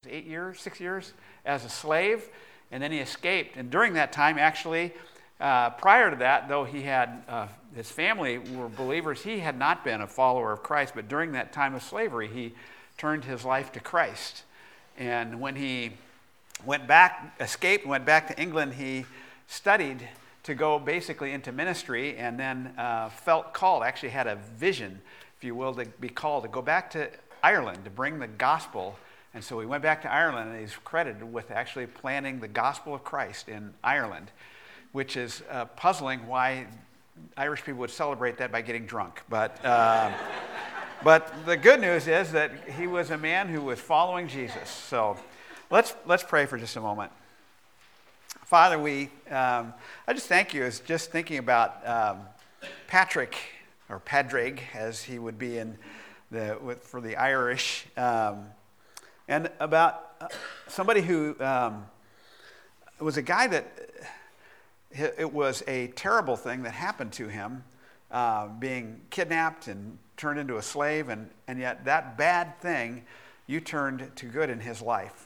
6 years as a slave, and then he escaped. And during that time, actually, prior to that, though he had his family were believers, he had not been a follower of Christ. But during that time of slavery, he turned his life to Christ. And when he escaped, went back to England, he studied to go basically into ministry, and then felt called, actually had a vision, if you will, to be called to go back to Ireland to bring the gospel. And so he went back to Ireland, and he's credited with actually planting the gospel of Christ in Ireland, which is puzzling why Irish people would celebrate that by getting drunk. But the good news is that he was a man who was following Jesus. So let's pray for just a moment. Father, I just thank you. As just thinking about Patrick, or Padraig, as he would be for the Irish, and about somebody who was a guy that it was a terrible thing that happened to him, being kidnapped and turned into a slave, and yet that bad thing you turned to good in his life.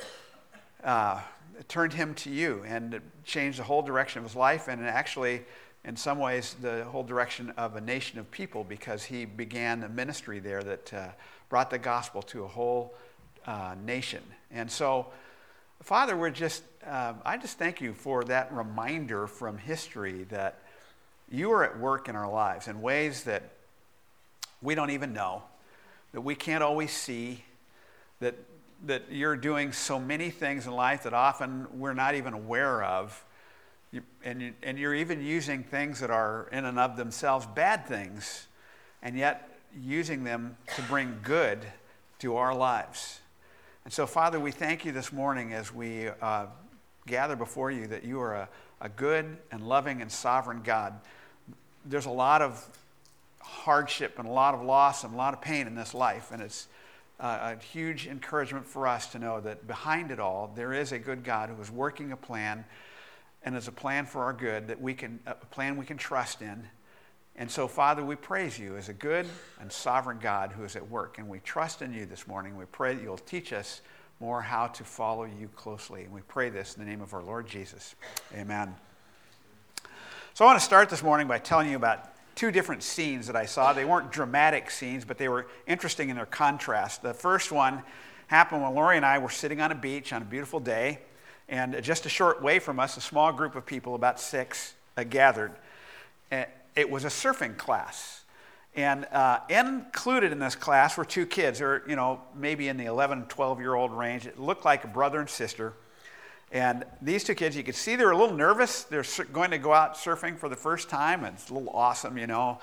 It turned him to you, and it changed the whole direction of his life, and actually, in some ways, the whole direction of a nation of people, because he began a ministry there that brought the gospel to a whole nation. And so, Father, I just thank you for that reminder from history that you are at work in our lives in ways that we don't even know, that we can't always see, that you're doing so many things in life that often we're not even aware of. And you're even using things that are in and of themselves bad things, and yet using them to bring good to our lives. And so, Father, we thank you this morning as we gather before you that you are a good and loving and sovereign God. There's a lot of hardship and a lot of loss and a lot of pain in this life, and it's a huge encouragement for us to know that behind it all, there is a good God who is working a plan, and is a plan for our good, a plan we can trust in. And so, Father, we praise you as a good and sovereign God who is at work, and we trust in you this morning. We pray that you'll teach us more how to follow you closely, and we pray this in the name of our Lord Jesus. Amen. So I want to start this morning by telling you about two different scenes that I saw. They weren't dramatic scenes, but they were interesting in their contrast. The first one happened when Lori and I were sitting on a beach on a beautiful day, and just a short way from us, a small group of people, about 6, gathered. It was a surfing class. And included in this class were 2 kids, or maybe in the 11, 12-year-old range. It looked like a brother and sister. And these 2 kids, you could see they were a little nervous. They're going to go out surfing for the first time. And it's a little awesome,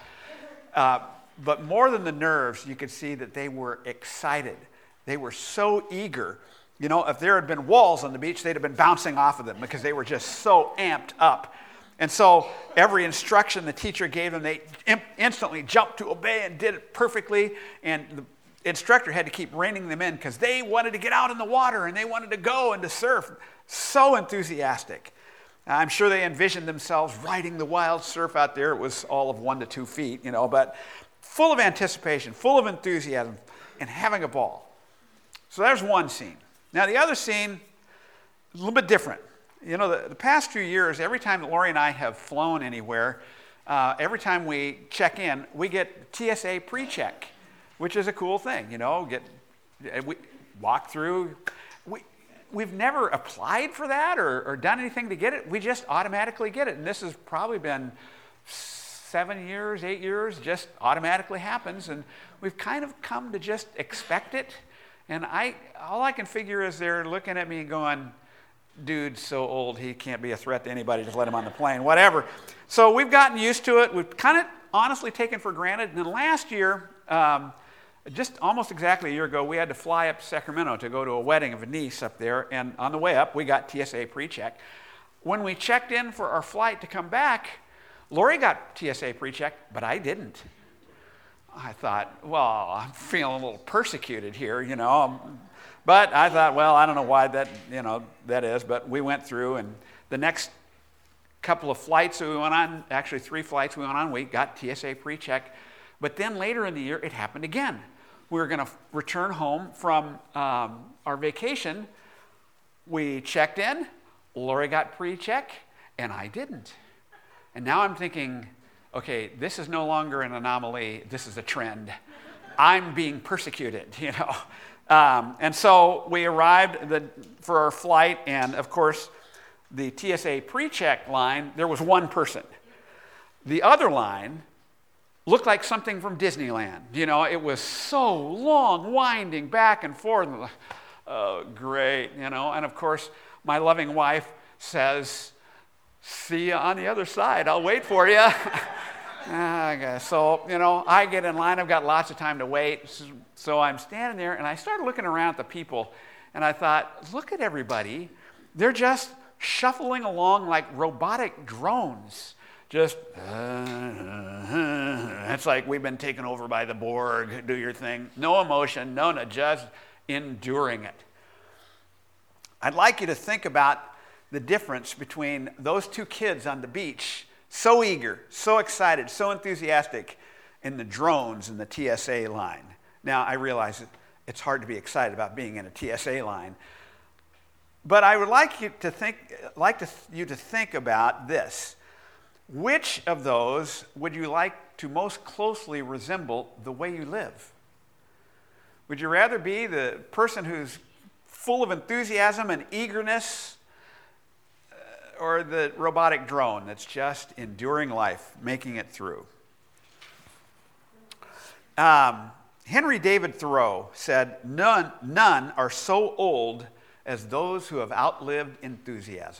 But more than the nerves, you could see that they were excited. They were so eager. If there had been walls on the beach, they'd have been bouncing off of them because they were just so amped up. And so every instruction the teacher gave them, they instantly jumped to obey and did it perfectly. And the instructor had to keep reining them in because they wanted to get out in the water and they wanted to go and to surf. So enthusiastic. I'm sure they envisioned themselves riding the wild surf out there. It was all of 1 to 2 feet, but full of anticipation, full of enthusiasm, and having a ball. So there's one scene. Now, the other scene, a little bit different. The past few years, every time that Lori and I have flown anywhere, every time we check in, we get TSA pre-check, which is a cool thing. We walk through. We've never applied for that or done anything to get it. We just automatically get it. And this has probably been 7 years, 8 years, just automatically happens. And we've kind of come to just expect it. And all I can figure is they're looking at me and going, dude's so old he can't be a threat to anybody, just let him on the plane, whatever. So we've gotten used to it. We've kind of honestly taken for granted. And then last year, just almost exactly a year ago, we had to fly up to Sacramento to go to a wedding of a niece up there. And on the way up, we got TSA pre-check. When we checked in for our flight to come back, Lori got TSA pre-check, but I didn't. I thought, well, I'm feeling a little persecuted here, But I thought, well, I don't know why that is, but we went through, and the next couple of flights that we went on, actually 3 flights we went on, we got TSA pre-check. But then later in the year, it happened again. we were going to return home from our vacation. We checked in. Lori got pre-check, and I didn't. And now I'm thinking, okay, this is no longer an anomaly. This is a trend. I'm being persecuted, you know. And so we arrived for our flight, and of course, the TSA pre-check line, there was one person. The other line looked like something from Disneyland. You know, it was so long, winding back and forth. And oh, great, you know. And of course, my loving wife says, see you on the other side. I'll wait for you. Okay, so, you know, I get in line. I've got lots of time to wait. So I'm standing there, and I started looking around at the people, and I thought, look at everybody. They're just shuffling along like robotic drones. Just, it's like we've been taken over by the Borg. Do your thing. No emotion, no, just enduring it. I'd like you to think about the difference between those two kids on the beach, so eager, so excited, so enthusiastic, and the drones in the TSA line. Now, I realize it's hard to be excited about being in a TSA line, but I would like you to think about this. Which of those would you like to most closely resemble the way you live? Would you rather be the person who's full of enthusiasm and eagerness, or the robotic drone that's just enduring life, making it through? Henry David Thoreau said, none are so old as those who have outlived enthusiasm.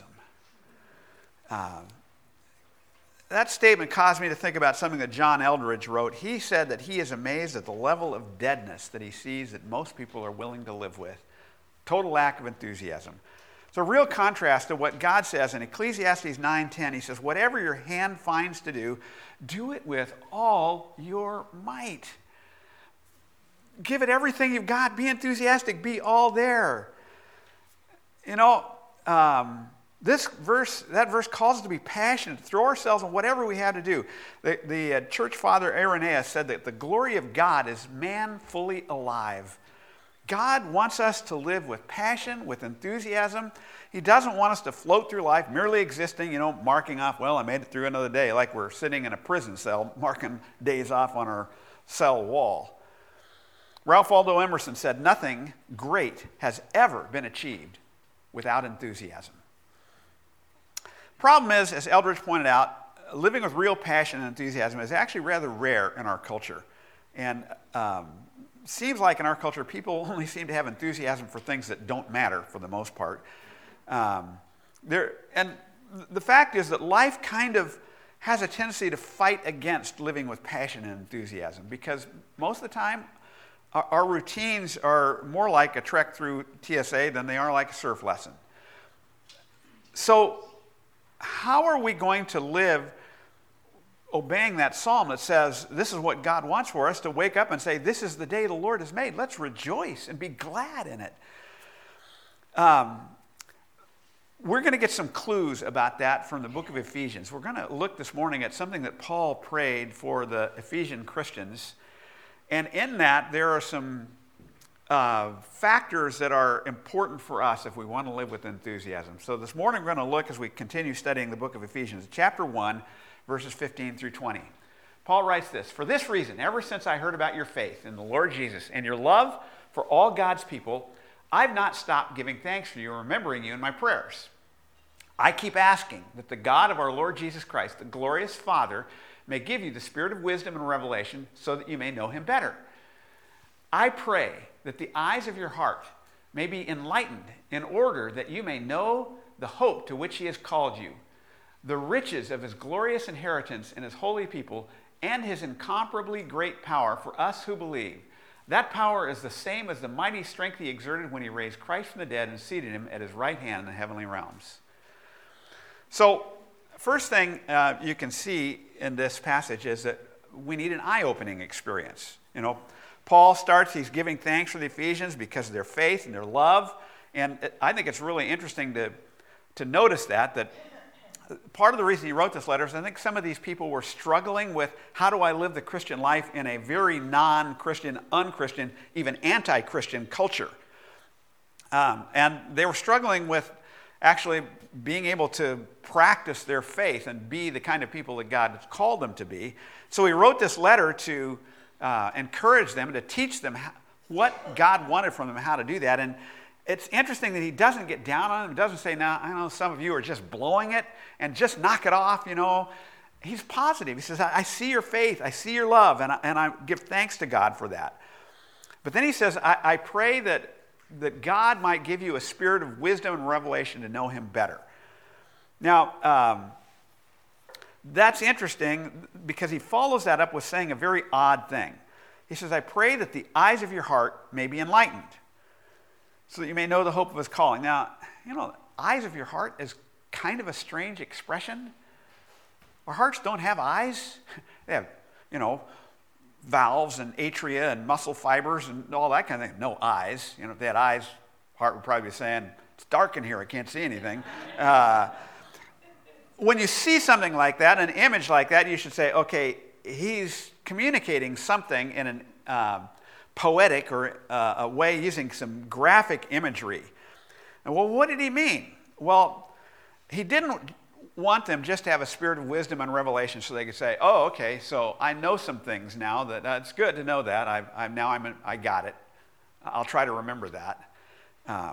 That statement caused me to think about something that John Eldredge wrote. He said that he is amazed at the level of deadness that he sees that most people are willing to live with. Total lack of enthusiasm. It's a real contrast to what God says in Ecclesiastes 9:10. He says, whatever your hand finds to do, do it with all your might. Give it everything you've got. Be enthusiastic. Be all there. You know, that verse calls us to be passionate, to throw ourselves on whatever we have to do. The church father Irenaeus said that the glory of God is man fully alive. God wants us to live with passion, with enthusiasm. He doesn't want us to float through life merely existing, you know, marking off, well, I made it through another day, like we're sitting in a prison cell, marking days off on our cell wall. Ralph Waldo Emerson said, nothing great has ever been achieved without enthusiasm. Problem is, as Eldredge pointed out, living with real passion and enthusiasm is actually rather rare in our culture. And seems like in our culture, people only seem to have enthusiasm for things that don't matter for the most part. And the fact is that life kind of has a tendency to fight against living with passion and enthusiasm, because most of the time, our routines are more like a trek through TSA than they are like a surf lesson. So how are we going to live obeying that psalm that says this is what God wants for us, to wake up and say, this is the day the Lord has made. Let's rejoice and be glad in it. We're going to get some clues about that from the book of Ephesians. We're going to look this morning at something that Paul prayed for the Ephesian Christians. And in that, there are some factors that are important for us if we want to live with enthusiasm. So this morning we're going to look, as we continue studying the book of Ephesians, chapter 1, verses 15 through 20. Paul writes this, for this reason, ever since I heard about your faith in the Lord Jesus and your love for all God's people, I've not stopped giving thanks for you and remembering you in my prayers. I keep asking that the God of our Lord Jesus Christ, the glorious Father, may give you the spirit of wisdom and revelation so that you may know him better. I pray that the eyes of your heart may be enlightened in order that you may know the hope to which he has called you, the riches of his glorious inheritance in his holy people, and his incomparably great power for us who believe. That power is the same as the mighty strength he exerted when he raised Christ from the dead and seated him at his right hand in the heavenly realms. So, first thing you can see in this passage is that we need an eye-opening experience. You know, Paul starts, he's giving thanks for the Ephesians because of their faith and their love. And I think it's really interesting to notice that part of the reason he wrote this letter is I think some of these people were struggling with how do I live the Christian life in a very non-Christian, unchristian, even anti-Christian culture. And they were struggling with actually being able to practice their faith and be the kind of people that God has called them to be. So he wrote this letter to encourage them, to teach them what God wanted from them, how to do that. And it's interesting that he doesn't get down on them. He doesn't say, now, I know some of you are just blowing it and just knock it off, you know. He's positive. He says, I see your faith. I see your love, and I give thanks to God for that. But then he says, I pray that God might give you a spirit of wisdom and revelation to know him better. Now, that's interesting because he follows that up with saying a very odd thing. He says, I pray that the eyes of your heart may be enlightened, so that you may know the hope of his calling. Now, you know, eyes of your heart is kind of a strange expression. Our hearts don't have eyes. They have, you know, valves and atria and muscle fibers and all that kind of thing. No eyes. You know, if they had eyes, heart would probably be saying, it's dark in here, I can't see anything. When you see something like that, an image like that, you should say, okay, he's communicating something in an poetic or a way using some graphic imagery. And well, what did he mean? Well, he didn't want them just to have a spirit of wisdom and revelation so they could say, oh, okay, so I know some things now. That's good to know that. I got it. I'll try to remember that.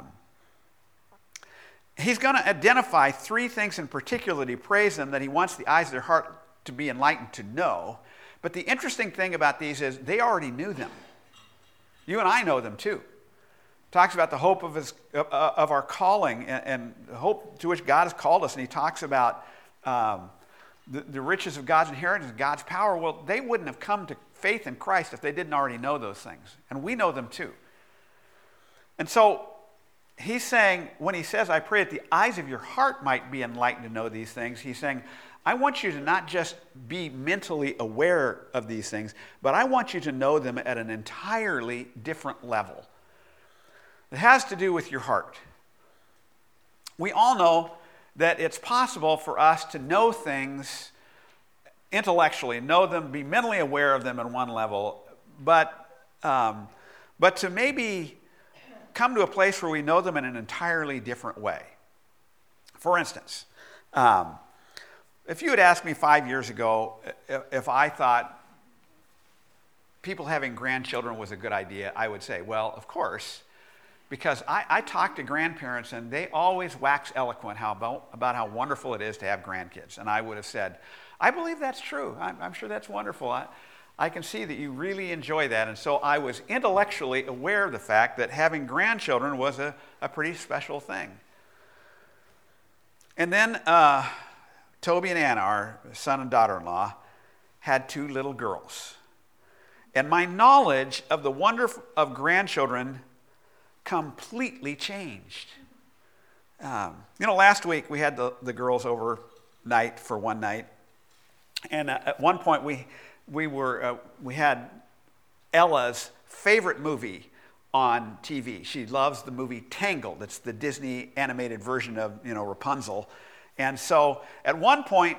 He's going to identify three things in particular that he prays them that he wants the eyes of their heart to be enlightened to know. But the interesting thing about these is they already knew them. You and I know them too. Talks about the hope of our calling and the hope to which God has called us. And he talks about the riches of God's inheritance, God's power. Well, they wouldn't have come to faith in Christ if they didn't already know those things. And we know them too. And so he's saying, when he says, I pray that the eyes of your heart might be enlightened to know these things, he's saying, I want you to not just be mentally aware of these things, but I want you to know them at an entirely different level. It has to do with your heart. We all know that it's possible for us to know things intellectually, know them, be mentally aware of them at one level, but to maybe come to a place where we know them in an entirely different way. For instance, if you had asked me 5 years ago if I thought people having grandchildren was a good idea, I would say, well, of course, because I talk to grandparents and they always wax eloquent about how wonderful it is to have grandkids. And I would have said, I believe that's true. I'm sure that's wonderful. I can see that you really enjoy that. And so I was intellectually aware of the fact that having grandchildren was a pretty special thing. And then Toby and Anna, our son and daughter-in-law, had 2 little girls. And my knowledge of the wonder of grandchildren completely changed. Last week we had the girls overnight for one night. And at one point we had Ella's favorite movie on TV. She loves the movie Tangled. It's the Disney animated version of, Rapunzel. And so at one point,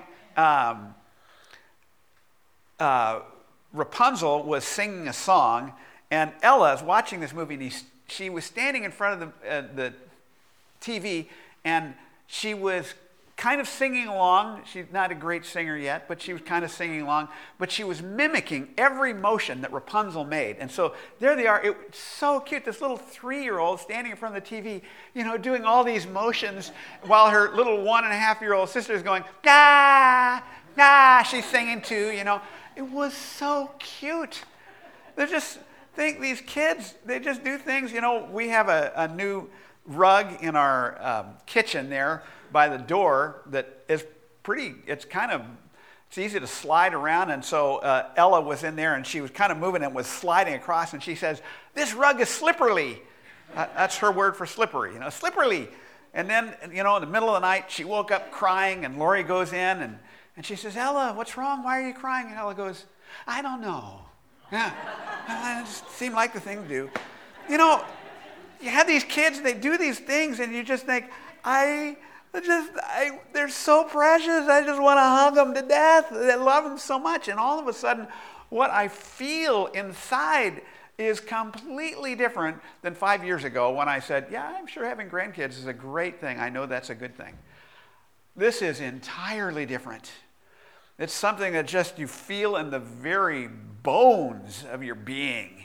Rapunzel was singing a song, and Ella is watching this movie, and she was standing in front of the TV, and she was kind of singing along. She's not a great singer yet, but she was kind of singing along. But she was mimicking every motion that Rapunzel made. And so there they are. It's so cute. This little 3-year-old standing in front of the TV, doing all these motions while her little 1.5-year-old sister is going, ah, ah, she's singing too, It was so cute. These kids, they just do things. We have a new rug in our kitchen there by the door that is it's easy to slide around. And so Ella was in there and she was kind of moving and was sliding across, and she says, this rug is slippery. That's her word for slippery, slippery. And then, in the middle of the night, she woke up crying, and Lori goes in and she says, Ella, what's wrong? Why are you crying? And Ella goes, I don't know. Yeah, it just seemed like the thing to do. You have these kids, they do these things, and you just think, I They're so precious. I just want to hug them to death. I love them so much. And all of a sudden, what I feel inside is completely different than 5 years ago when I said, yeah, I'm sure having grandkids is a great thing. I know that's a good thing. This is entirely different. It's something that just you feel in the very bones of your being.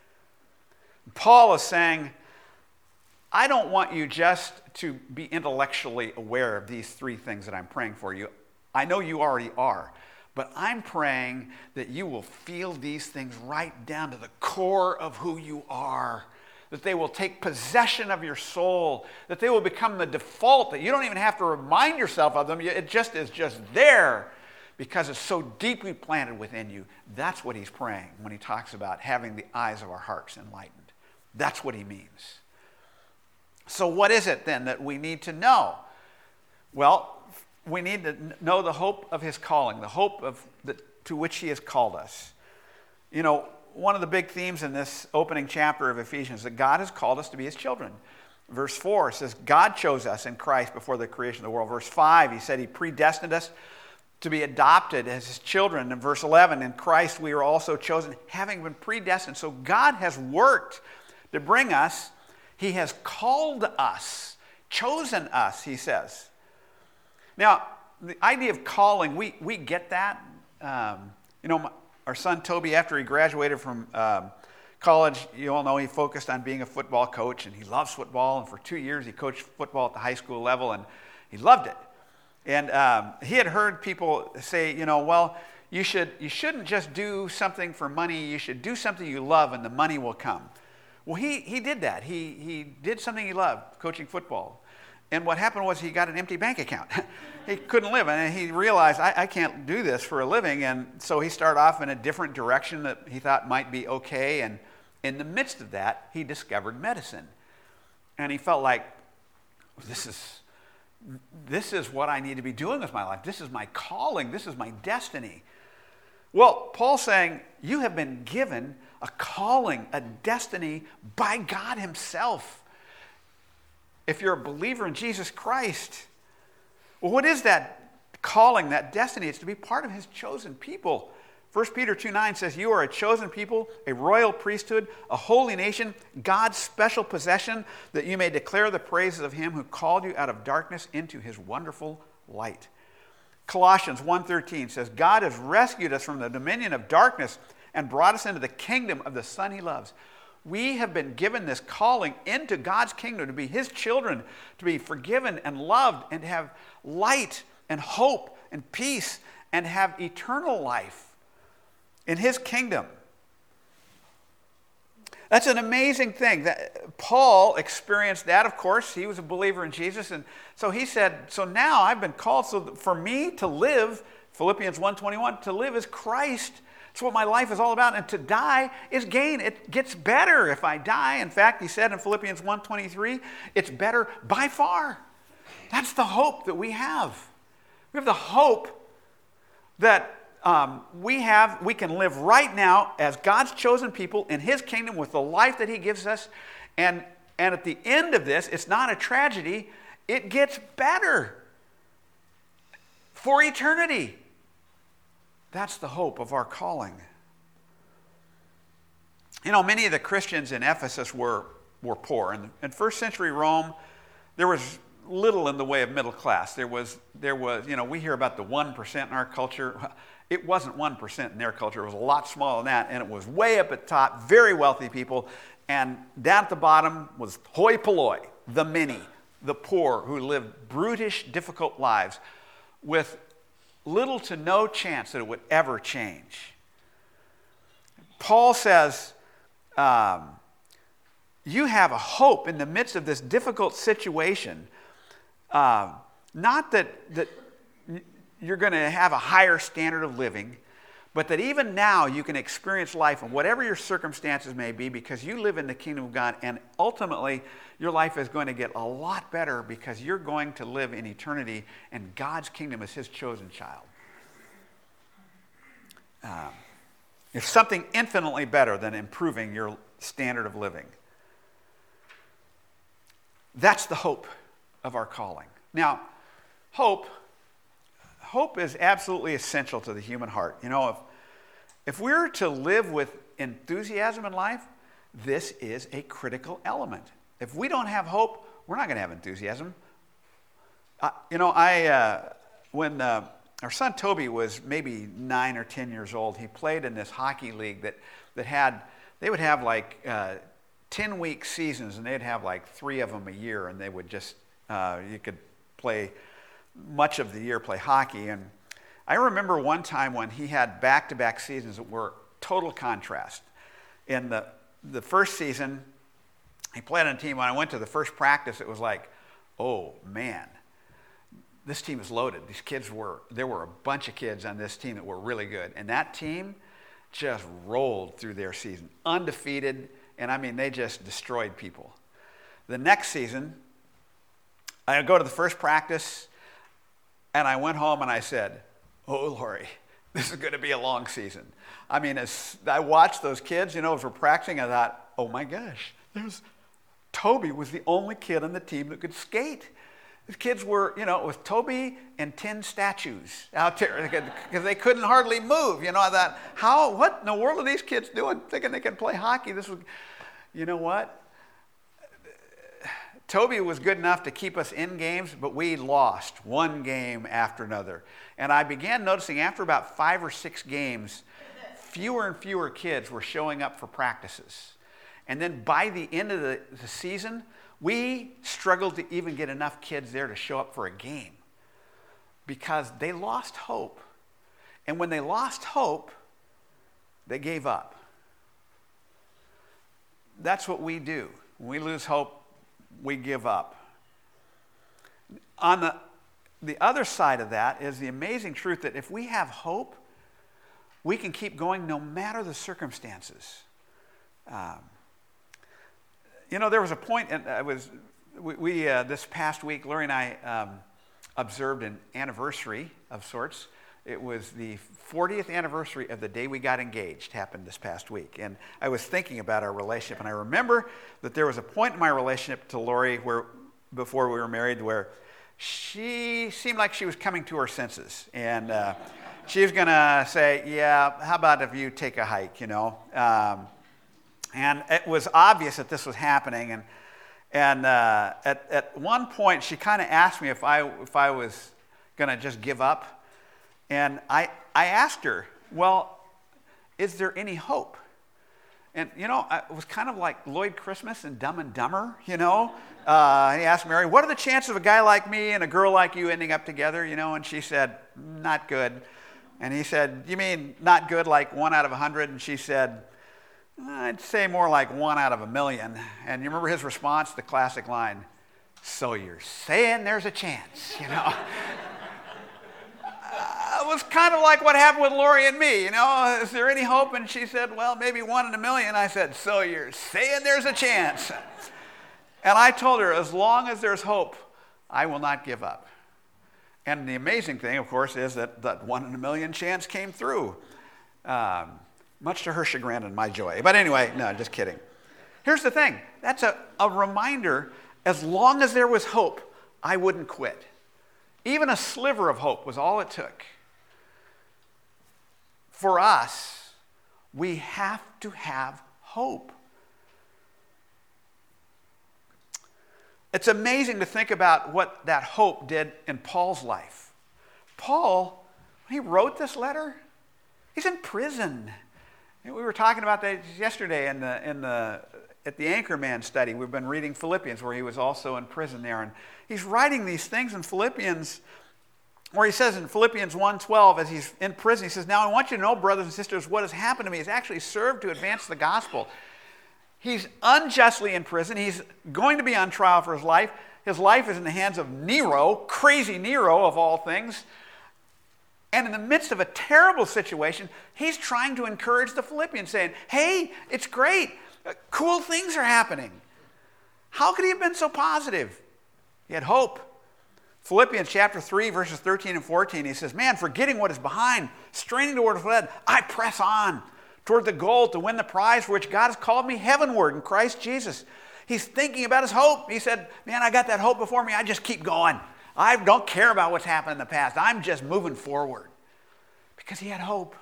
Paul is saying, I don't want you just to be intellectually aware of these three things that I'm praying for you. I know you already are. But I'm praying that you will feel these things right down to the core of who you are. That they will take possession of your soul. That they will become the default, that you don't even have to remind yourself of them. It just is just there because it's so deeply planted within you. That's what he's praying when he talks about having the eyes of our hearts enlightened. That's what he means. So what is it then that we need to know? Well, we need to know the hope of his calling, the hope to which he has called us. You know, one of the big themes in this opening chapter of Ephesians is that God has called us to be his children. Verse 4 says, God chose us in Christ before the creation of the world. Verse 5, he said he predestined us to be adopted as his children. In verse 11, in Christ we are also chosen, having been predestined. So God has worked to bring us. He has called us, chosen us, he says. Now, the idea of calling, we get that. Our son Toby, after he graduated from college, you all know he focused on being a football coach, and he loves football. And for 2 years, he coached football at the high school level, and he loved it. And he had heard people say, well, you shouldn't just do something for money. You should do something you love, and the money will come. Well, he did that. He did something he loved, coaching football. And what happened was he got an empty bank account. He couldn't live, and he realized, I can't do this for a living. And so he started off in a different direction that he thought might be okay. And in the midst of that, he discovered medicine. And he felt like, this is what I need to be doing with my life. This is my calling. This is my destiny. Well, Paul's saying, you have been given a calling, a destiny by God himself. If you're a believer in Jesus Christ, well, what is that calling, that destiny? It's to be part of his chosen people. 1 Peter 2:9 says, you are a chosen people, a royal priesthood, a holy nation, God's special possession, that you may declare the praises of him who called you out of darkness into his wonderful light. Colossians 1:13 says, God has rescued us from the dominion of darkness and brought us into the kingdom of the Son he loves. We have been given this calling into God's kingdom to be his children, to be forgiven and loved, and to have light and hope and peace and have eternal life in his kingdom. That's an amazing thing. Paul experienced that, of course. He was a believer in Jesus. And so he said, so now I've been called. So for me to live, Philippians 1:21, to live is Christ. It's what my life is all about. And to die is gain. It gets better if I die. In fact, he said in Philippians 1:23, it's better by far. That's the hope that we have. We have the hope that we can live right now as God's chosen people in his kingdom with the life that he gives us. And at the end of this, it's not a tragedy. It gets better for eternity. That's the hope of our calling. Many of the Christians in Ephesus were poor. In first century Rome, there was little in the way of middle class. There was, we hear about the 1% in our culture. It wasn't 1% in their culture. It was a lot smaller than that, and it was way up at top, very wealthy people. And down at the bottom was hoi polloi, the many, the poor who lived brutish, difficult lives with little to no chance that it would ever change. Paul says, you have a hope in the midst of this difficult situation. Not that you're going to have a higher standard of living, but that even now you can experience life in whatever your circumstances may be because you live in the kingdom of God, and ultimately your life is going to get a lot better because you're going to live in eternity and God's kingdom is his chosen child. It's something infinitely better than improving your standard of living. That's the hope of our calling. Now, Hope is absolutely essential to the human heart. You know, if we're to live with enthusiasm in life, this is a critical element. If we don't have hope, we're not going to have enthusiasm. When our son Toby was maybe 9 or 10 years old, he played in this hockey league that they would have like 10-week seasons, and they'd have like 3 of them a year, and they would just, you could play much of the year, play hockey. And I remember one time when he had back-to-back seasons that were total contrast. In the first season, he played on a team. When I went to the first practice, it was like, oh man, this team is loaded. There were a bunch of kids on this team that were really good. And that team just rolled through their season, undefeated, and I mean, they just destroyed people. The next season, I go to the first practice, and I went home and I said, oh, Lori, this is going to be a long season. I mean, as I watched those kids, as we're practicing, I thought, oh my gosh, Toby was the only kid on the team that could skate. The kids were, it was Toby and 10 statues out there because they couldn't hardly move. I thought, what in the world are these kids doing thinking they can play hockey? You know what? Toby was good enough to keep us in games, but we lost one game after another. And I began noticing after about 5 or 6 games, fewer and fewer kids were showing up for practices. And then by the end of the season, we struggled to even get enough kids there to show up for a game because they lost hope. And when they lost hope, they gave up. That's what we do. When we lose hope, we give up. On the other side of that is the amazing truth that if we have hope, we can keep going no matter the circumstances. There was a point, and this past week, Lori and I observed an anniversary of sorts. It was the 40th anniversary of the day we got engaged, happened this past week. And I was thinking about our relationship, and I remember that there was a point in my relationship to Lori before we were married where she seemed like she was coming to her senses. And she was going to say, yeah, how about if you take a hike, And it was obvious that this was happening. And at one point, she kind of asked me if I was going to just give up. And I asked her, well, is there any hope? And, it was kind of like Lloyd Christmas and Dumb and Dumber, He asked Mary, what are the chances of a guy like me and a girl like you ending up together, And she said, not good. And he said, you mean not good like 1 out of 100? And she said, I'd say more like 1 out of 1,000,000. And you remember his response, the classic line, so you're saying there's a chance, It was kind of like what happened with Lori and me, Is there any hope? And she said, well, maybe 1 in 1,000,000. I said, so you're saying there's a chance. And I told her, as long as there's hope, I will not give up. And the amazing thing, of course, is that 1 in 1,000,000 chance came through. Much to her chagrin and my joy. But anyway, no, just kidding. Here's the thing. That's a reminder, as long as there was hope, I wouldn't quit. Even a sliver of hope was all it took. For us, we have to have hope. It's amazing to think about what that hope did in Paul's life. Paul, when he wrote this letter, he's in prison. We were talking about that yesterday at the Anchorman study. We've been reading Philippians, where he was also in prison there. And he's writing these things in Philippians, where he says in Philippians 1:12, as he's in prison, he says, now I want you to know, brothers and sisters, what has happened to me has actually served to advance the gospel. He's unjustly in prison. He's going to be on trial for his life. His life is in the hands of Nero, crazy Nero of all things. And in the midst of a terrible situation, he's trying to encourage the Philippians, saying, hey, it's great. Cool things are happening. How could he have been so positive? He had hope. Philippians chapter 3, verses 13 and 14, he says, man, forgetting what is behind, straining toward what's ahead, I press on toward the goal to win the prize for which God has called me heavenward in Christ Jesus. He's thinking about his hope. He said, man, I got that hope before me. I just keep going. I don't care about what's happened in the past. I'm just moving forward. Because he had hope.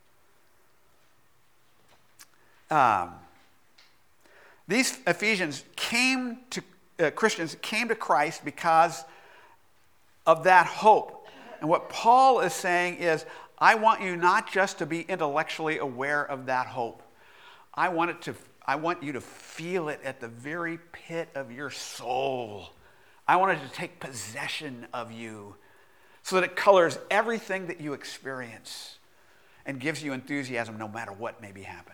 These Ephesians Christians came to Christ because of that hope. And what Paul is saying is, I want you not just to be intellectually aware of that hope. I want you to feel it at the very pit of your soul. I want it to take possession of you so that it colors everything that you experience and gives you enthusiasm no matter what may be happening.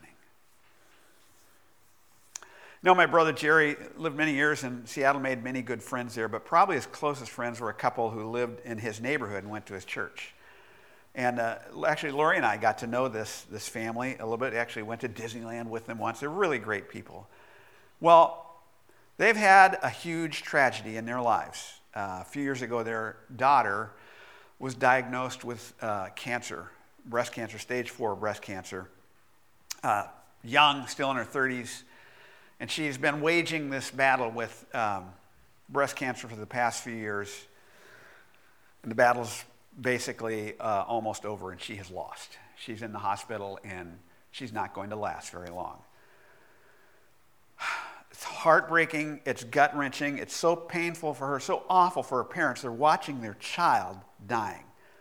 You know, my brother Jerry lived many years in Seattle, made many good friends there, but probably his closest friends were a couple who lived in his neighborhood and went to his church. And actually, Lori and I got to know this family a little bit. Actually went to Disneyland with them once. They're really great people. Well, they've had a huge tragedy in their lives. A few years ago, their daughter was diagnosed with cancer, breast cancer, stage 4 breast cancer. Young, still in her 30s. And she's been waging this battle with breast cancer for the past few years. And the battle's basically almost over, and she has lost. She's in the hospital, and she's not going to last very long. It's heartbreaking. It's gut-wrenching. It's so painful for her, so awful for her parents. They're watching their child dying.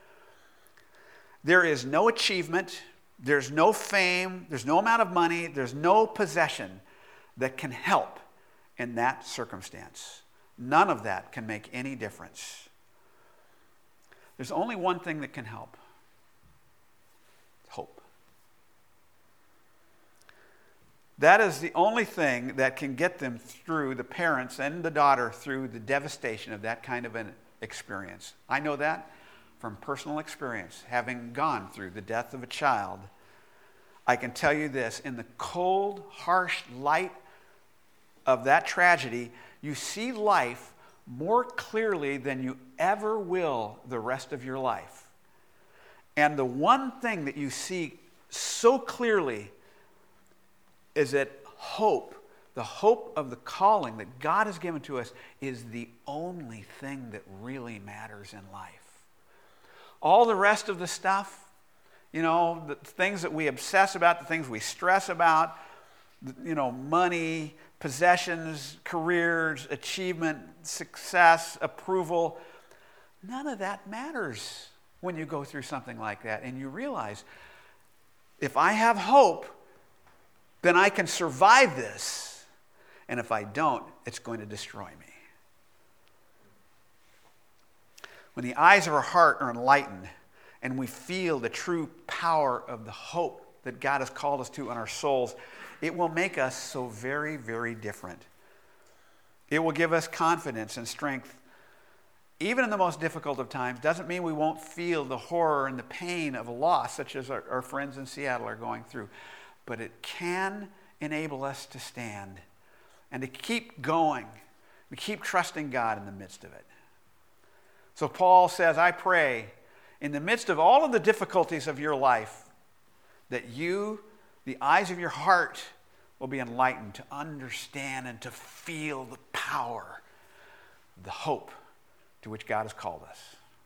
There is no achievement. There's no fame. There's no amount of money. There's no possession that can help in that circumstance. None of that can make any difference. There's only one thing that can help. Hope. That is the only thing that can get them through, the parents and the daughter, through the devastation of that kind of an experience. I know that from personal experience, having gone through the death of a child. I can tell you this, in the cold, harsh light of that tragedy, you see life more clearly than you ever will the rest of your life. And the one thing that you see so clearly is that hope, the hope of the calling that God has given to us, is the only thing that really matters in life. All the rest of the stuff, you know, the things that we obsess about, the things we stress about, you know, money, possessions, careers, achievement, success, approval, none of that matters when you go through something like that. And you realize, if I have hope, then I can survive this. And if I don't, it's going to destroy me. When the eyes of our heart are enlightened and we feel the true power of the hope that God has called us to in our souls, it will make us so very, very different. It will give us confidence and strength. Even in the most difficult of times, doesn't mean we won't feel the horror and the pain of a loss, such as our friends in Seattle are going through. But it can enable us to stand and to keep going, to keep trusting God in the midst of it. So Paul says, I pray, in the midst of all of the difficulties of your life, that you, the eyes of your heart, will be enlightened to understand and to feel the power, the hope to which God has called us.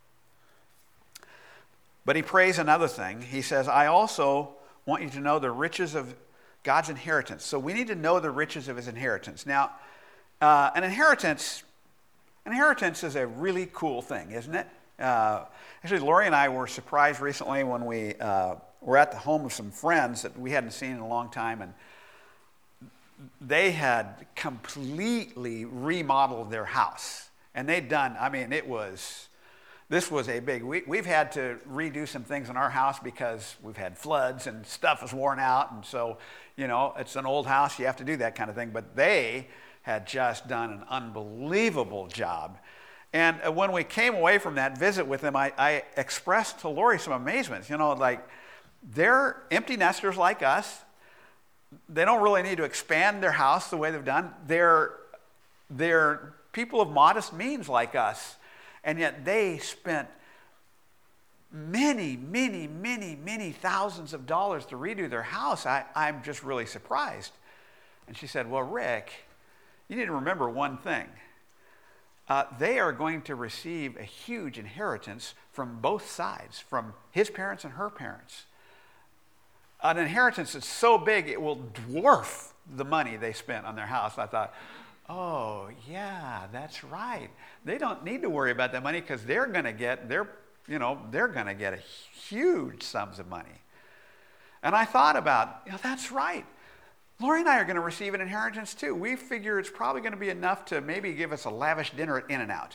But he prays another thing. He says, I also want you to know the riches of God's inheritance. So we need to know the riches of his inheritance. Now, an inheritance is a really cool thing, isn't it? Actually, Lori and I were surprised recently when we were at the home of some friends that we hadn't seen in a long time, and they had completely remodeled their house. And they'd done, this was a big, we've had to redo some things in our house because we've had floods and stuff is worn out. And so, you know, it's an old house, you have to do that kind of thing. But they had just done an unbelievable job. And when we came away from that visit with them, I expressed to Lori some amazement. You know, like, they're empty nesters like us. They don't really need to expand their house the way they've done. They're people of modest means like us. And yet they spent many, many, many, many thousands of dollars to redo their house. I'm just really surprised. And she said, well, Rick, you need to remember one thing. they are going to receive a huge inheritance from both sides, from his parents and her parents. An inheritance that's so big it will dwarf the money they spent on their house. I thought, oh yeah, that's right. They don't need to worry about that money because they're going to get a huge sums of money. And I thought about, that's right. Lori and I are going to receive an inheritance too. We figure it's probably going to be enough to maybe give us a lavish dinner at In-N-Out.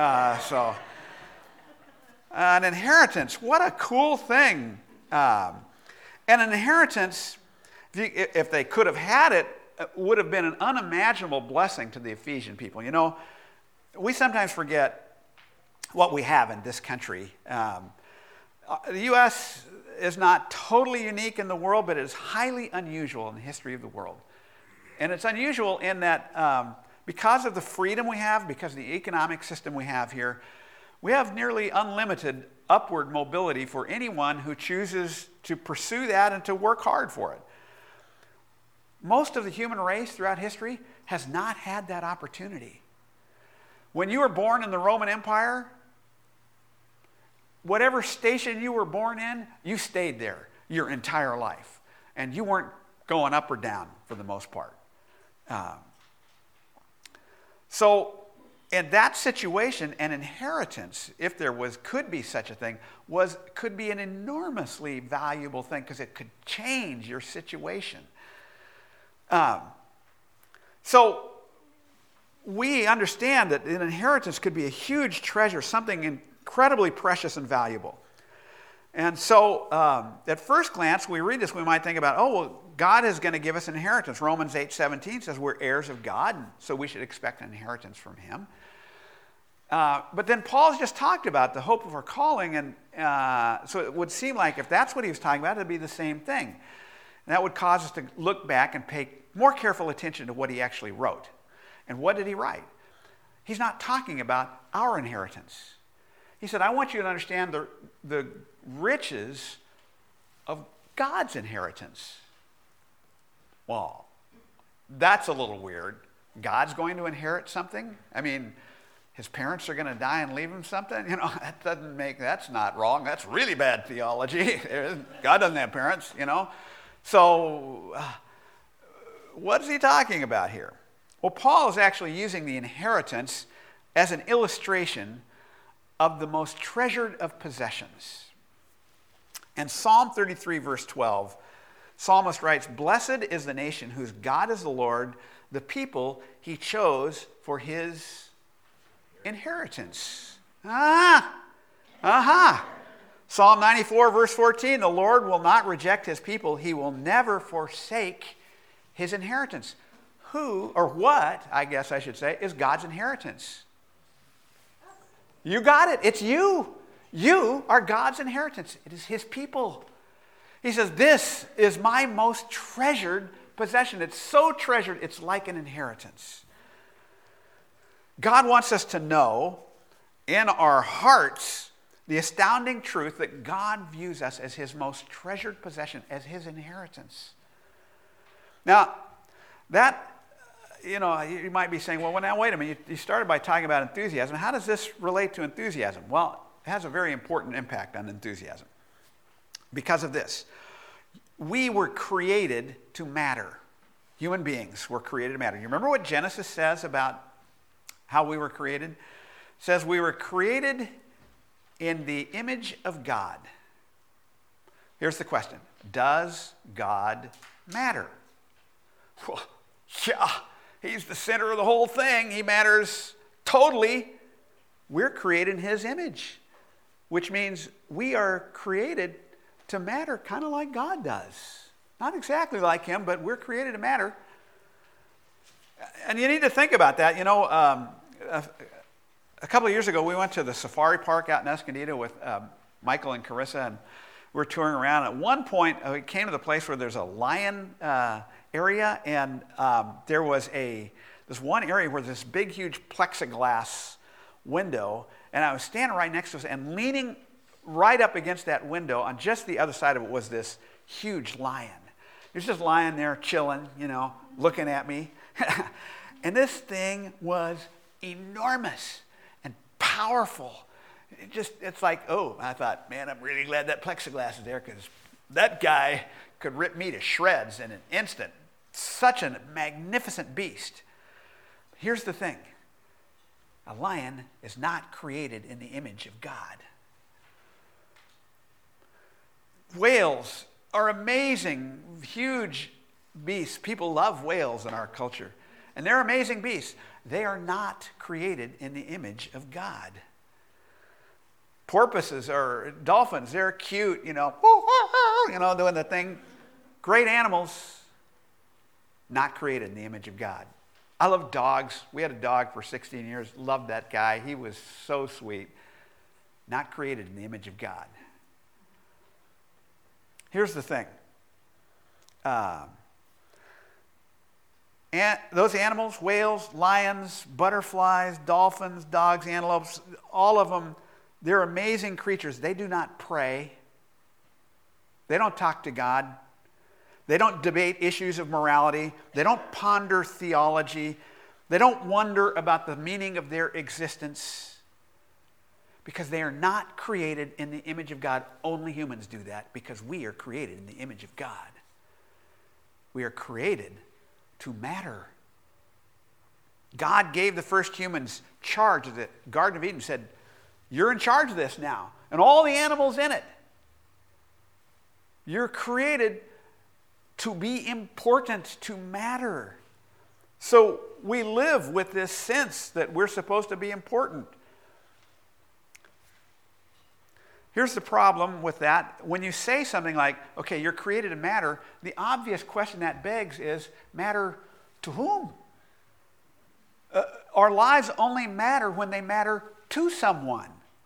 An inheritance, what a cool thing. And an inheritance, if they could have had it, would have been an unimaginable blessing to the Ephesian people. We sometimes forget what we have in this country. The U.S. is not totally unique in the world, but it is highly unusual in the history of the world. And it's unusual in that because of the freedom we have, because of the economic system we have here, we have nearly unlimited upward mobility for anyone who chooses to pursue that and to work hard for it. Most of the human race throughout history has not had that opportunity. When you were born in the Roman Empire, whatever station you were born in, you stayed there your entire life. And you weren't going up or down for the most part. So in that situation, an inheritance, if there could be such a thing, could be an enormously valuable thing because it could change your situation. So we understand that an inheritance could be a huge treasure, something incredibly precious and valuable. And so at first glance, we read this, we might think about, God is going to give us an inheritance. Romans 8:17 says we're heirs of God, so we should expect an inheritance from him. But then Paul's just talked about the hope of our calling, and so it would seem like if that's what he was talking about, it'd be the same thing. And that would cause us to look back and pay more careful attention to what he actually wrote. And what did he write? He's not talking about our inheritance. He said, I want you to understand the riches of God's inheritance. Well, that's a little weird. God's going to inherit something? I mean, his parents are going to die and leave him something? That's not wrong. That's really bad theology. God doesn't have parents, So, what is he talking about here? Well, Paul is actually using the inheritance as an illustration of the most treasured of possessions. And Psalm 33, verse 12, psalmist writes, "Blessed is the nation whose God is the Lord, the people he chose for his inheritance." Psalm 94, verse 14, "The Lord will not reject his people. He will never forsake his inheritance." Who, or what, I guess I should say, is God's inheritance? You got it. It's you. You are God's inheritance. It is his people. He says, this is my most treasured possession. It's so treasured, it's like an inheritance. God wants us to know in our hearts the astounding truth that God views us as his most treasured possession, as his inheritance. Now, that, you might be saying, well, now wait a minute. You started by talking about enthusiasm. How does this relate to enthusiasm? Well, it has a very important impact on enthusiasm. Because of this, we were created to matter. Human beings were created to matter. You remember what Genesis says about how we were created? It says we were created in the image of God. Here's the question. Does God matter? Well, yeah, he's the center of the whole thing. He matters totally. We're created in his image, which means we are created to matter kind of like God does. Not exactly like him, but we're created to matter. And you need to think about that. A couple of years ago, we went to the safari park out in Escondido with Michael and Carissa, and we were touring around. At one point, we came to the place where there's a lion area, and there was this one area where this big, huge plexiglass window, and I was standing right next to it, and leaning right up against that window, on just the other side of it was this huge lion. He was just lying there chilling, looking at me. And this thing was enormous and powerful. It's like, oh, I thought, man, I'm really glad that plexiglass is there because that guy could rip me to shreds in an instant. Such a magnificent beast. Here's the thing. A lion is not created in the image of God. Whales are amazing, huge beasts. People love whales in our culture. And they're amazing beasts. They are not created in the image of God. Porpoises or dolphins, they're cute, doing the thing. Great animals, not created in the image of God. I love dogs. We had a dog for 16 years. Loved that guy. He was so sweet. Not created in the image of God. Here's the thing. Those animals, whales, lions, butterflies, dolphins, dogs, antelopes, all of them, they're amazing creatures. They do not pray. They don't talk to God. They don't debate issues of morality. They don't ponder theology. They don't wonder about the meaning of their existence because they are not created in the image of God. Only humans do that because we are created in the image of God. We are created to matter. God gave the first humans charge of the Garden of Eden, said, you're in charge of this now, and all the animals in it. You're created to be important, to matter. So we live with this sense that we're supposed to be important. Here's the problem with that. When you say something like, okay, you're created to matter, the obvious question that begs is, matter to whom? Our lives only matter when they matter to someone.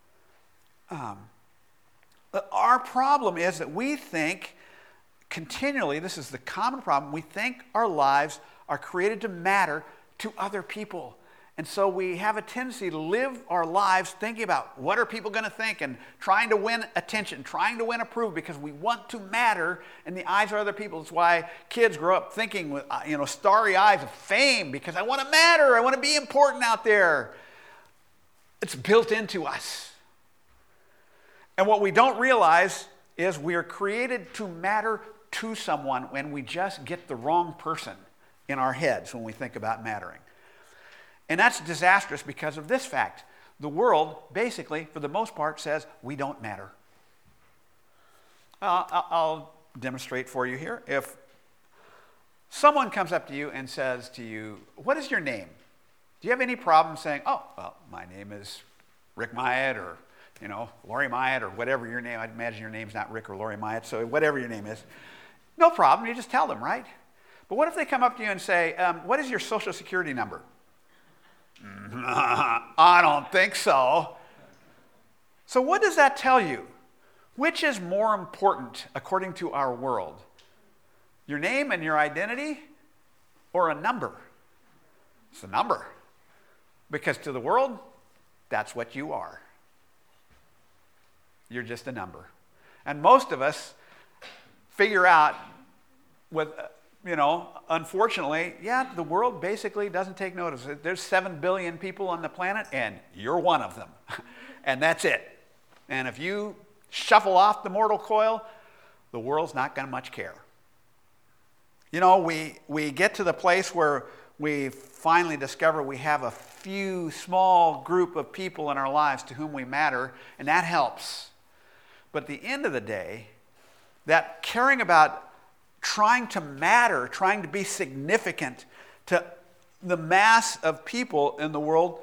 Our problem is that we think continually, this is the common problem, we think our lives are created to matter to other people. And so we have a tendency to live our lives thinking about what are people going to think and trying to win attention, trying to win approval because we want to matter in the eyes of other people. That's why kids grow up thinking with starry eyes of fame because I want to matter, I want to be important out there. It's built into us. And what we don't realize is we are created to matter to someone when we just get the wrong person in our heads when we think about mattering. And that's disastrous because of this fact. The world, basically, for the most part, says we don't matter. I'll demonstrate for you here. If someone comes up to you and says to you, what is your name? Do you have any problem saying, oh, well, my name is Rick Myatt or Lori Myatt or whatever your name. I'd imagine your name's not Rick or Lori Myatt, so whatever your name is. No problem, you just tell them, right? But what if they come up to you and say, what is your social security number? I don't think so. So what does that tell you? Which is more important according to our world? Your name and your identity or a number? It's a number. Because to the world, that's what you are. You're just a number. And most of us figure out unfortunately, the world basically doesn't take notice. There's 7 billion people on the planet, and you're one of them. And that's it. And if you shuffle off the mortal coil, the world's not going to much care. We get to the place where we finally discover we have a few small group of people in our lives to whom we matter, and that helps. But at the end of the day, that caring about trying to matter, trying to be significant to the mass of people in the world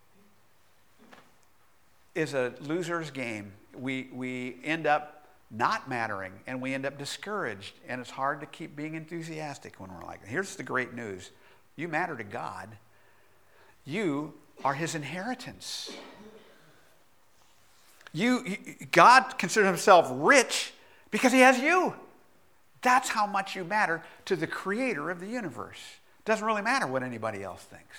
is a loser's game. We end up not mattering, and we end up discouraged, and it's hard to keep being enthusiastic when we're like that. Here's the great news. You matter to God. You are his inheritance. God considers himself rich because he has you. That's how much you matter to the creator of the universe. It doesn't really matter what anybody else thinks.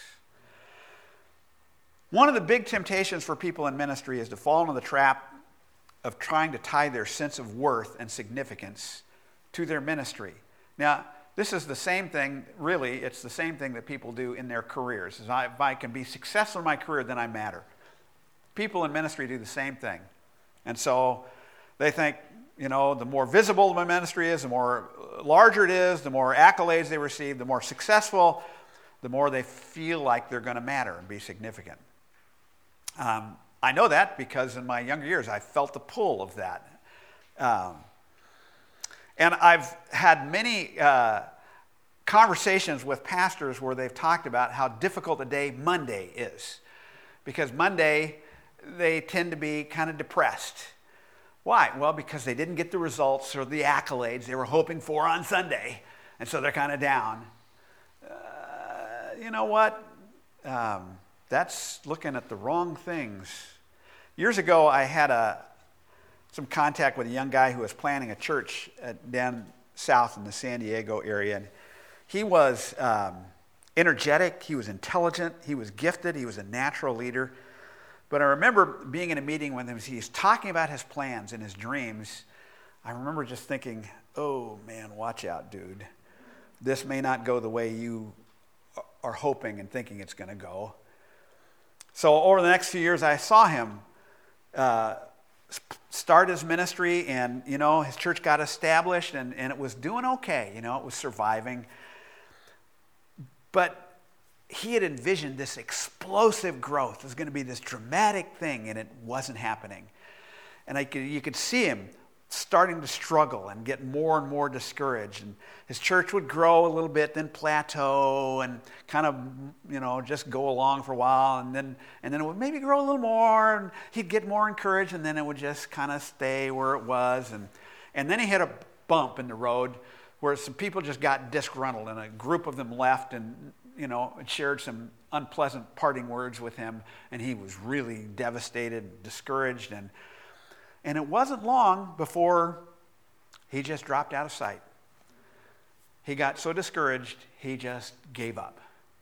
One of the big temptations for people in ministry is to fall into the trap of trying to tie their sense of worth and significance to their ministry. Now, this is the same thing, really, it's the same thing that people do in their careers. If I can be successful in my career, then I matter. People in ministry do the same thing. And so they think, the more visible my ministry is, the more larger it is, the more accolades they receive, the more successful, the more they feel like they're going to matter and be significant. I know that because in my younger years, I felt the pull of that. And I've had many conversations with pastors where they've talked about how difficult a day Monday is. Because Monday, they tend to be kind of depressed. Why? Well, because they didn't get the results or the accolades they were hoping for on Sunday, and so they're kind of down. You know what? That's looking at the wrong things. Years ago, I had some contact with a young guy who was planning a church down south in the San Diego area. And he was energetic, he was intelligent, he was gifted, he was a natural leader. But I remember being in a meeting with him, he's talking about his plans and his dreams. I remember just thinking, oh man, watch out, dude. This may not go the way you are hoping and thinking it's going to go. So over the next few years, I saw him start his ministry, and his church got established, and it was doing okay. It was surviving. But he had envisioned this explosive growth. It was going to be this dramatic thing, and it wasn't happening. And you could see him starting to struggle and get more and more discouraged. And his church would grow a little bit, then plateau, and kind of, just go along for a while. And then it would maybe grow a little more, and he'd get more encouraged, and then it would just kind of stay where it was. And then he hit a bump in the road where some people just got disgruntled, and a group of them left and shared some unpleasant parting words with him, and he was really devastated, discouraged, and it wasn't long before he just dropped out of sight. He got so discouraged, he just gave up.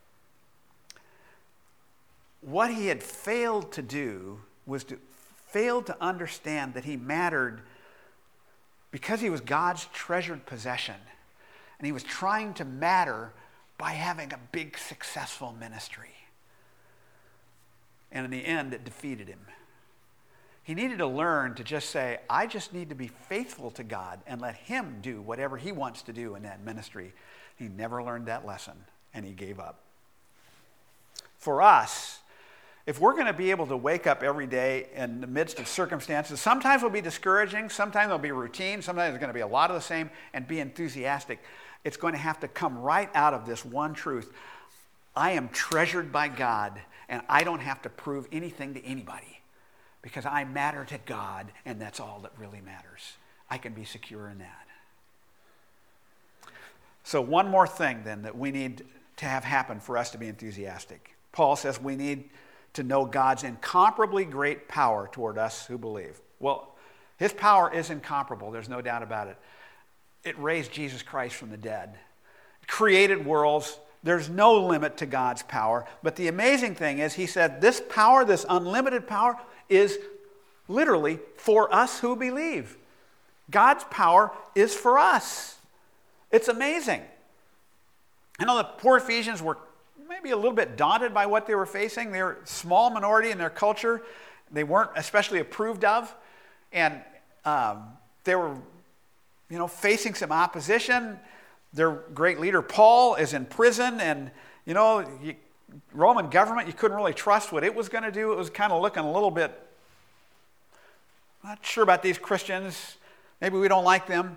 What he had failed to do was failed to understand that he mattered because he was God's treasured possession, and he was trying to matter by having a big, successful ministry. And in the end, it defeated him. He needed to learn to just say, I just need to be faithful to God and let him do whatever he wants to do in that ministry. He never learned that lesson, and he gave up. For us, if we're going to be able to wake up every day in the midst of circumstances, sometimes it'll be discouraging, sometimes it'll be routine, sometimes there's going to be a lot of the same, and be enthusiastic. It's going to have to come right out of this one truth. I am treasured by God, and I don't have to prove anything to anybody because I matter to God, and that's all that really matters. I can be secure in that. So one more thing then that we need to have happen for us to be enthusiastic. Paul says we need to know God's incomparably great power toward us who believe. Well, his power is incomparable. There's no doubt about it. It raised Jesus Christ from the dead. It created worlds. There's no limit to God's power. But the amazing thing is, he said, this power, this unlimited power, is literally for us who believe. God's power is for us. It's amazing. I know the poor Ephesians were maybe a little bit daunted by what they were facing. They were a small minority in their culture. They weren't especially approved of. And they were facing some opposition. Their great leader, Paul, is in prison, and, Roman government, you couldn't really trust what it was going to do. It was kind of looking a little bit, not sure about these Christians. Maybe we don't like them.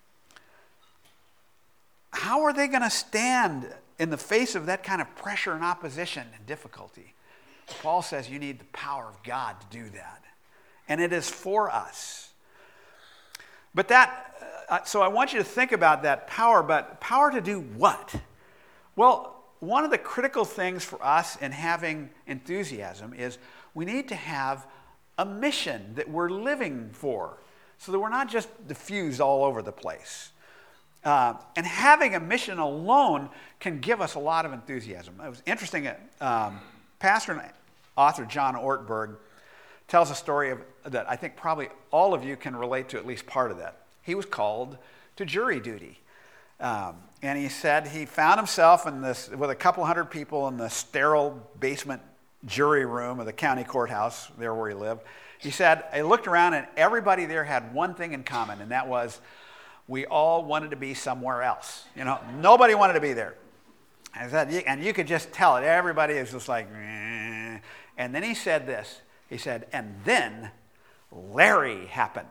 How are they going to stand in the face of that kind of pressure and opposition and difficulty? Paul says you need the power of God to do that. And it is for us. But so I want you to think about that power, but power to do what? Well, one of the critical things for us in having enthusiasm is we need to have a mission that we're living for so that we're not just diffused all over the place. And having a mission alone can give us a lot of enthusiasm. It was interesting, pastor and author John Ortberg tells a story that I think probably all of you can relate to at least part of that. He was called to jury duty. And he said he found himself with a couple hundred people in the sterile basement jury room of the county courthouse there where he lived. He said, I looked around and everybody there had one thing in common, and that was we all wanted to be somewhere else. Nobody wanted to be there. And you could just tell it. Everybody is just like, meh. And then he said this. He said, and then Larry happened.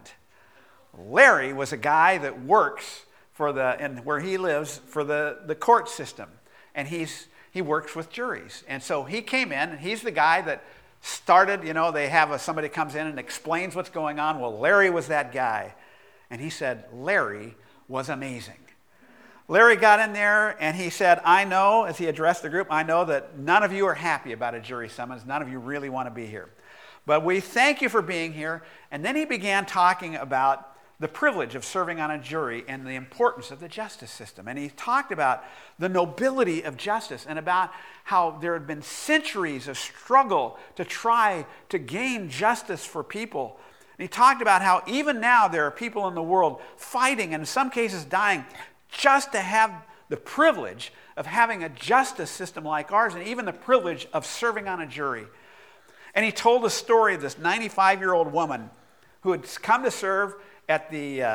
Larry was a guy that works and where he lives for the court system. And he works with juries. And so he came in, and he's the guy that started, they have somebody comes in and explains what's going on. Well, Larry was that guy. And he said, Larry was amazing. Larry got in there and he said, I know, as he addressed the group, I know that none of you are happy about a jury summons. None of you really want to be here. But we thank you for being here. And then he began talking about the privilege of serving on a jury and the importance of the justice system. And he talked about the nobility of justice and about how there had been centuries of struggle to try to gain justice for people. And he talked about how even now there are people in the world fighting and in some cases dying just to have the privilege of having a justice system like ours and even the privilege of serving on a jury. And he told a story of this 95-year-old woman who had come to serve at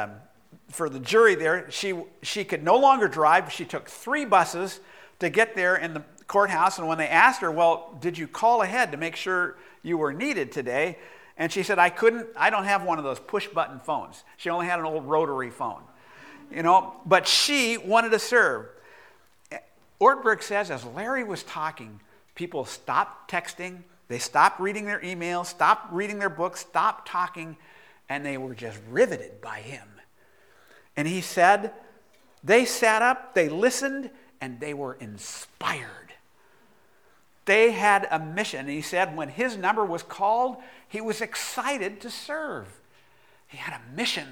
for the jury there. She could no longer drive. She took 3 buses to get there in the courthouse. And when they asked her, well, did you call ahead to make sure you were needed today? And she said, I don't have one of those push-button phones. She only had an old rotary phone. But she wanted to serve. Ortberg says, as Larry was talking, people stopped texting, they stopped reading their emails, stopped reading their books, stopped talking, and they were just riveted by him. And he said, they sat up, they listened, and they were inspired. They had a mission. And he said when his number was called, he was excited to serve. He had a mission.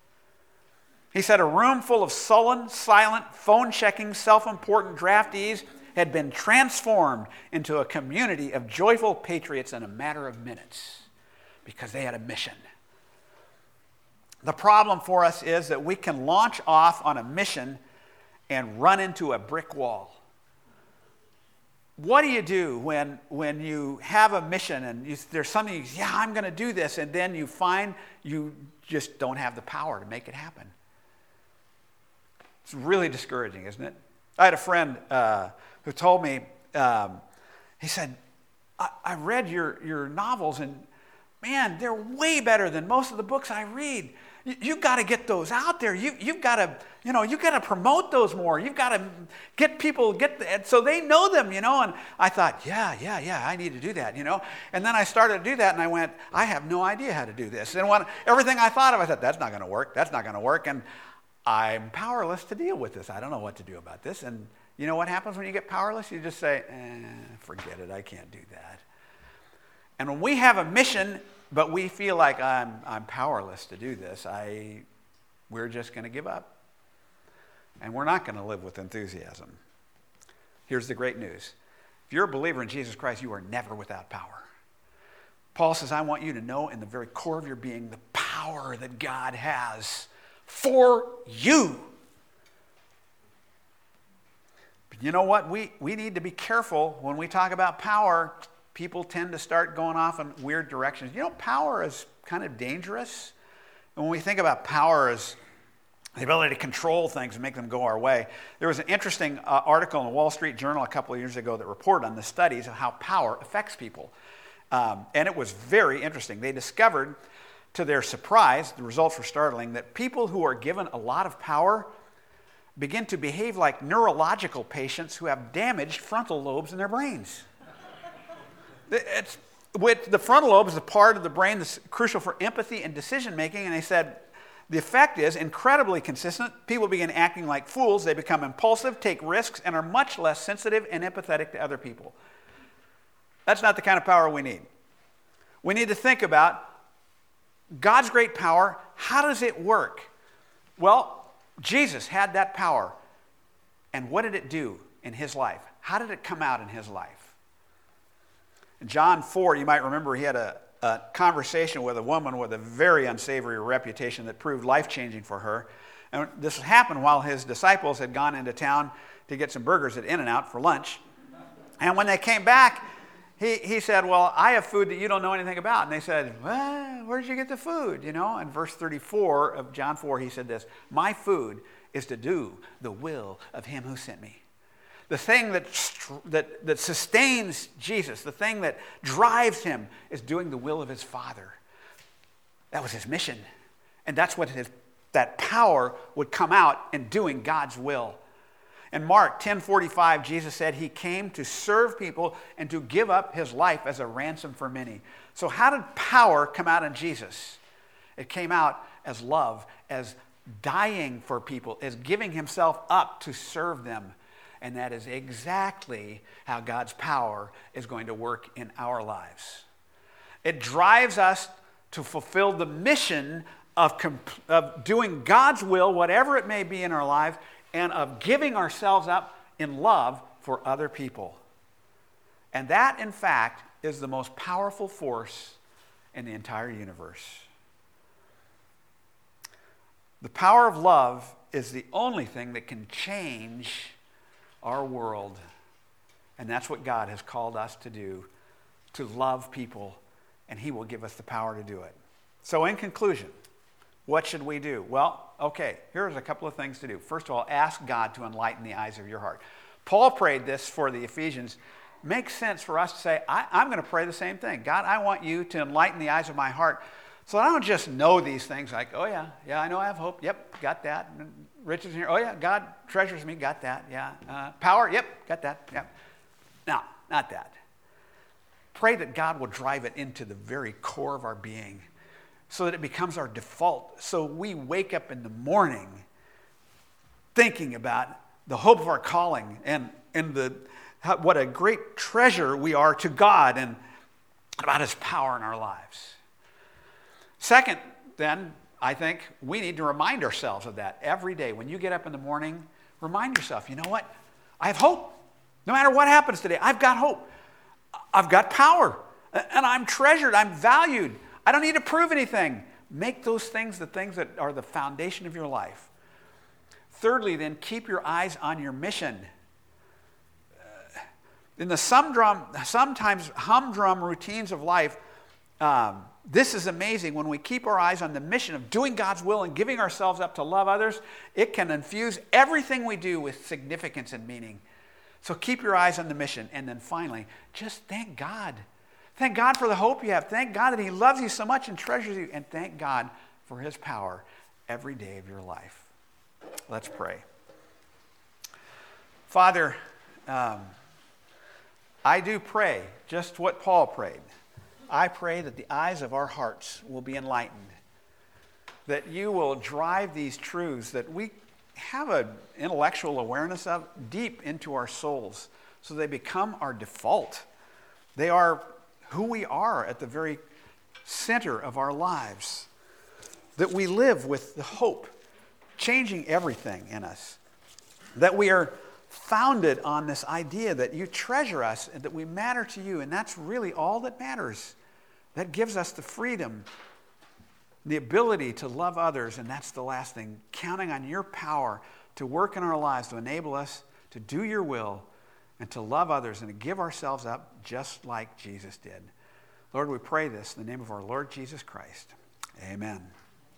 He said a room full of sullen, silent, phone-checking, self-important draftees had been transformed into a community of joyful patriots in a matter of minutes because they had a mission. The problem for us is that we can launch off on a mission and run into a brick wall. What do you do when you have a mission and there's something, I'm going to do this, and then you find you just don't have the power to make it happen? It's really discouraging, isn't it? I had a friend who told me, he said, I read your novels, and man, they're way better than most of the books I read. You've got to get those out there. You've got to promote those more. You've got to get people so they know them, And I thought, yeah, I need to do that, And then I started to do that, and I went, I have no idea how to do this. And everything I thought of, I thought, that's not going to work. That's not going to work. And I'm powerless to deal with this. I don't know what to do about this. And you know what happens when you get powerless? You just say, forget it. I can't do that. And when we have a mission, but we feel like I'm powerless to do this, we're just going to give up. And we're not going to live with enthusiasm. Here's the great news. If you're a believer in Jesus Christ, you are never without power. Paul says, I want you to know in the very core of your being the power that God has for you. But you know what? We need to be careful when we talk about power. People tend to start going off in weird directions. Power is kind of dangerous. And when we think about power as the ability to control things and make them go our way, there was an interesting article in the Wall Street Journal a couple of years ago that reported on the studies of how power affects people. And it was very interesting. They discovered, to their surprise, the results were startling, that people who are given a lot of power begin to behave like neurological patients who have damaged frontal lobes in their brains. The frontal lobe is the part of the brain that's crucial for empathy and decision making, and they said the effect is incredibly consistent. People begin acting like fools, they become impulsive, take risks, and are much less sensitive and empathetic to other people. That's not the kind of power we need. We need to think about God's great power. How does it work? Well, Jesus had that power. And what did it do in his life? How did it come out in his life? In John 4, you might remember he had a conversation with a woman with a very unsavory reputation that proved life-changing for her. And this happened while his disciples had gone into town to get some burgers at In-N-Out for lunch. And when they came back, he said, well, I have food that you don't know anything about. And they said, well, where did you get the food? You know, in verse 34 of John 4, he said this, my food is to do the will of him who sent me. The thing that sustains Jesus, the thing that drives him, is doing the will of his Father. That was his mission. And that's what that power would come out in doing God's will. In Mark 10:45, Jesus said he came to serve people and to give up his life as a ransom for many. So how did power come out in Jesus? It came out as love, as dying for people, as giving himself up to serve them. And that is exactly how God's power is going to work in our lives. It drives us to fulfill the mission of doing God's will, whatever it may be in our lives, and of giving ourselves up in love for other people. And that, in fact, is the most powerful force in the entire universe. The power of love is the only thing that can change our world. And that's what God has called us to do, to love people, and he will give us the power to do it. So in conclusion, what should we do? Well, okay, here's a couple of things to do. First of all, ask God to enlighten the eyes of your heart. Paul prayed this for the Ephesians. Makes sense for us to say, I'm going to pray the same thing. God, I want you to enlighten the eyes of my heart so I don't just know these things like, oh yeah, I know I have hope. Yep, got that. And riches in here. Oh yeah, God treasures me. Got that. Yeah. Power. Yep, got that. Yep. No, not that. Pray that God will drive it into the very core of our being, so that it becomes our default. So we wake up in the morning thinking about the hope of our calling and what a great treasure we are to God and about his power in our lives. Second, then, I think we need to remind ourselves of that every day. When you get up in the morning, remind yourself, you know what? I have hope. No matter what happens today, I've got hope. I've got power. And I'm treasured. I'm valued. I don't need to prove anything. Make those things the things that are the foundation of your life. Thirdly, then, keep your eyes on your mission. In the sometimes humdrum routines of life, this is amazing. When we keep our eyes on the mission of doing God's will and giving ourselves up to love others, it can infuse everything we do with significance and meaning. So keep your eyes on the mission. And then finally, just thank God. Thank God for the hope you have. Thank God that he loves you so much and treasures you. And thank God for his power every day of your life. Let's pray. Father, I do pray just what Paul prayed. I pray that the eyes of our hearts will be enlightened, that you will drive these truths that we have an intellectual awareness of deep into our souls so they become our default. They are who we are at the very center of our lives, that we live with the hope changing everything in us, that we are founded on this idea that you treasure us and that we matter to you, and that's really all that matters. That gives us the freedom, the ability to love others, and that's the last thing, counting on your power to work in our lives to enable us to do your will and to love others and to give ourselves up just like Jesus did. Lord, we pray this in the name of our Lord Jesus Christ. Amen.